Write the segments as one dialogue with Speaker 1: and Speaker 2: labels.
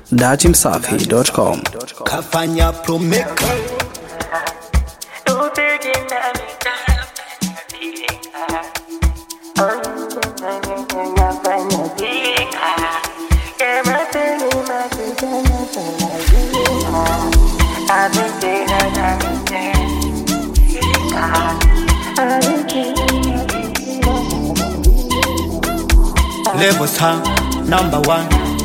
Speaker 1: datimsafi.com.
Speaker 2: Kafanya promeka Levels high, number one.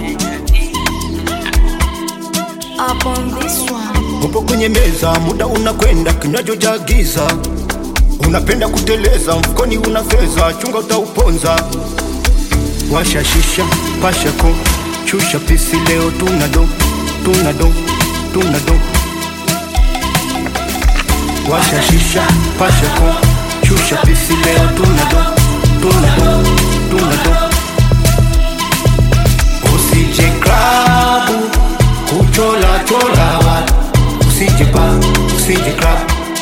Speaker 3: Up on this one.
Speaker 2: Upo kwenye meza, muda unakwenda, kinywaji cha giza. Unapenda kuteleza, mfukoni una fedha, chunga utauponza. Washa shisha, pasha ko, shusha pisi leo tunado. Washa shisha, pasha ko, shusha pisi leo tunado. Usije klabu, kuchola watu. Usije bar, usije club.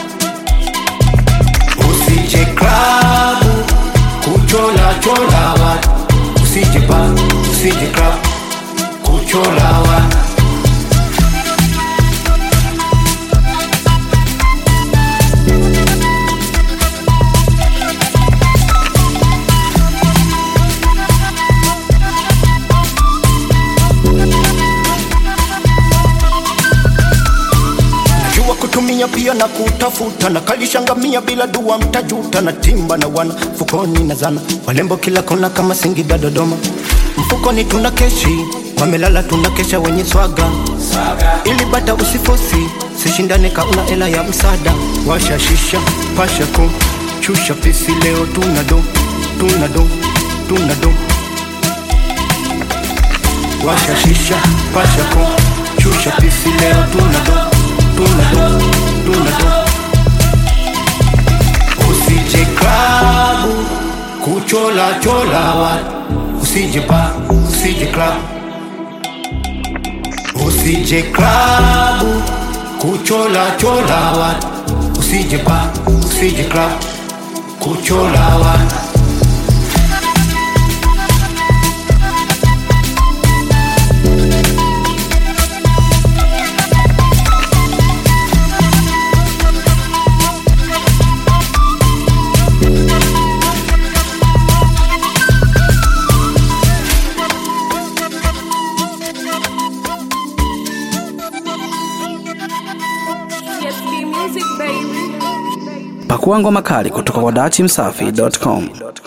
Speaker 2: Usije klabu, kuchola watu. Usije bar, usije club, kuchola watu. Kutumia pia na kutafuta na kalishangamia bila dua mtajuta na timba na wana fukoni na zana walembo kila kona kama Singida Dodoma. Mfukoni tuna keshi, wamelala tuna kesha wenye swaga. Ili bata usifosi, sishindane kauna ela ya msada. Washa shisha, pasha ko, shusha pisi leo tunado. Washa shisha, pasha ko, shusha pisi leo tunado. Usije klabu, kuchola watu. Usije bar, usije club. Usije klabu, kuchola watu. Usije bar, usije club, kuchola watu.
Speaker 1: Pakua ngoma kali kutoka kwa datimsafi.com.